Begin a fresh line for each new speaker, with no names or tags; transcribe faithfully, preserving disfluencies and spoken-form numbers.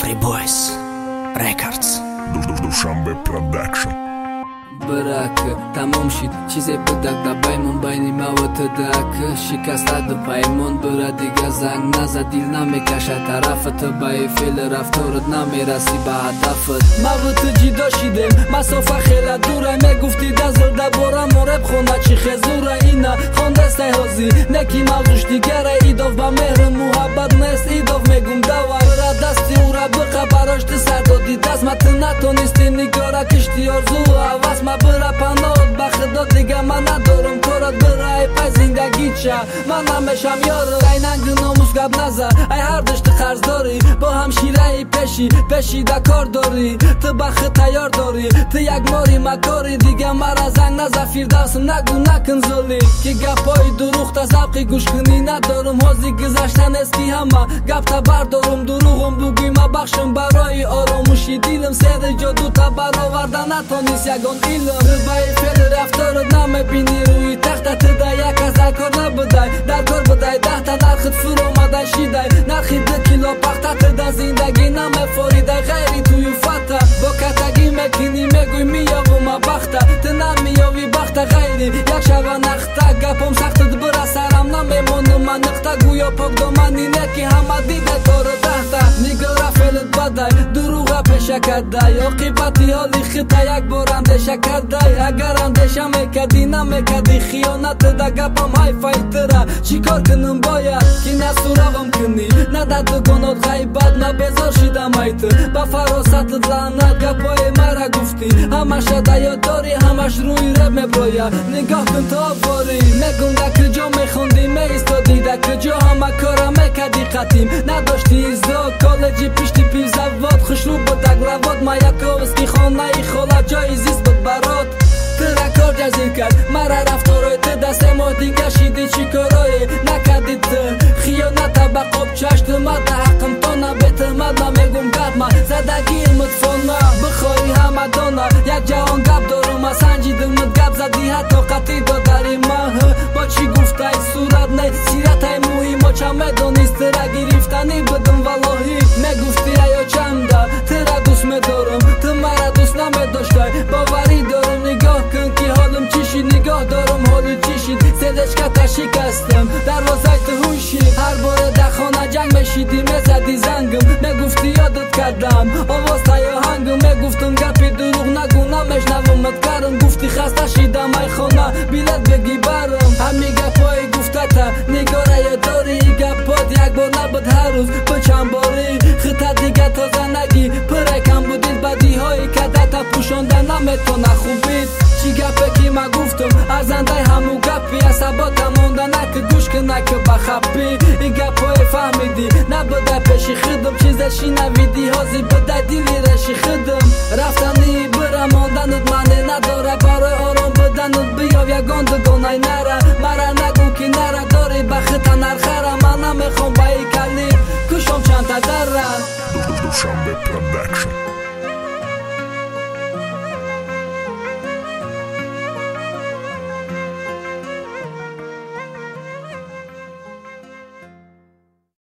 Free Boys Records
Dushanbe Production
برک تمام شید چیزی بدک دبای من بینی موت دک شکست د پیمون بره دیگه زنگ نزد دیل نمیکشه طرفت بای فیل رفتارت نمیرسی به هدفت موت جدا شیدم مسافه خیلی دوره میگفتی دزر دباره مرب خونه چی خزوره اینا خونده سهازی نکی موضوش دیگره ایداف با مهر محبت نیست ایداف میگم دوار را دستی او را بقه براش تی سر دادی دست مت نتونستی نگاره کشتی آرزو عوض ما برا پناهت به خدا دیگه من ندارم کارت برای پای زندگی چه من نمیشم یارو ای ننگ ناموس گب نزر ای هر دشت قرض داری با هم شیره پیشی پیشی دا کار داری تو بخ تیار داری تو یک ماری مکاری دیگه مرا زنگ نزر فیردوسم نگو نکن زولی که گپای دروغ تا زبقی گوش کنی ندارم حوزی گذشتن اسکی همه گپ تا بردارم دروغم بگوی ما بخشم برای آراموشی دیلم سید جادو تا برآوردن نتونیست یگان ایلم بای فیل رفتارت نمیبینی روی تختت ده یک از در کار نبودای در کار بودای ده تا نرخت فرو آمده شیدای نرخی ده کیلو پختت ده زندگی نمیفاریده غیری توی فتا با کتگی مکنی میگوی میاوم بخته تو نمیاوی بخته غیری یک شبه نخته گپم سختت برا سرم نمیمونم من نخته گویا پاک دامنی نکی همه دیده کار دهته نگاره فیلت بدای دروغه پیشه کده یا قیبتی حالی خطه یک بار اندشه کده اگر اندشه میکدی نمیکدی خیانت ده گپم های فایتره چی کار کنم باید که نه سراغم کنی نه در دگانات غیبت نه بزار شیدم ایتر با فراست لعنت گپای مرا گفتی همش ده یاد داری همش روی رب میبراید نگاه کن تا باری میگم ده کجا میخوندی میستادی ده کجا همه کارم میکدی قطیم نداشتی ازا کالجی پشتی پی زواد خوشرو بودک رواد ما یک اوسکی خانه ای خاله جای زیست بود برات ترا کار جزیر کرد مرا رفتارای تو دست ما دیگه شیدی چی کارای نکدی تو خیانت با قاب چشت ما ده حقم تا نبیت مد نمیگم گپ ما زدگی مدفانه بخوایی همه دانه یک جوان گپ دارم سنجیدم مد گپ زدی حتی قطعی داداری ما با چی گفته ای صورت نه سیرت ای موهی ما چمه دانیست ترا گریفتنی بدم والله میگفتی ایا چمده ترا دوست میدارم تو مرا دوست نمیداشته باوری دارم نگاه کن که حالم چی شید نگاه دارم حالی چی شید سدش کتا شکستم دروازه تو هوشی هر بار در خانه جنگ میشیدی میزدی زنگم میگفتی یادت کردم آواز تایا هنگم میگفتم گپی دروغ نگو نمیشنومت کردم گفتی خسته شیدم ای خانه بیلت بگی برم همی گپای گفته تا نگاره یا داری گپات یک بار نبود هر روز به چند باری خطت دیگه تازه نگی پرکم بودید بدی های کده تا پوشانده نمیتونه خوبید چی گپه که ما گفتم ارزنده همو گپی عصبات مونده نکه گوش که نکه بخبی این گپای فهمیدی نبوده پیشی خدم چیزشی نویدی حاضی بده دیلی رشی خدم رفتنی برم ماندنت منه نداره برای آرام بدنت بیاب یگان دگانای نره مرا نگو که نره داری بخطا نرخره من نمیخوام با ای کلی کشم چند تا دره
Dushanbe Production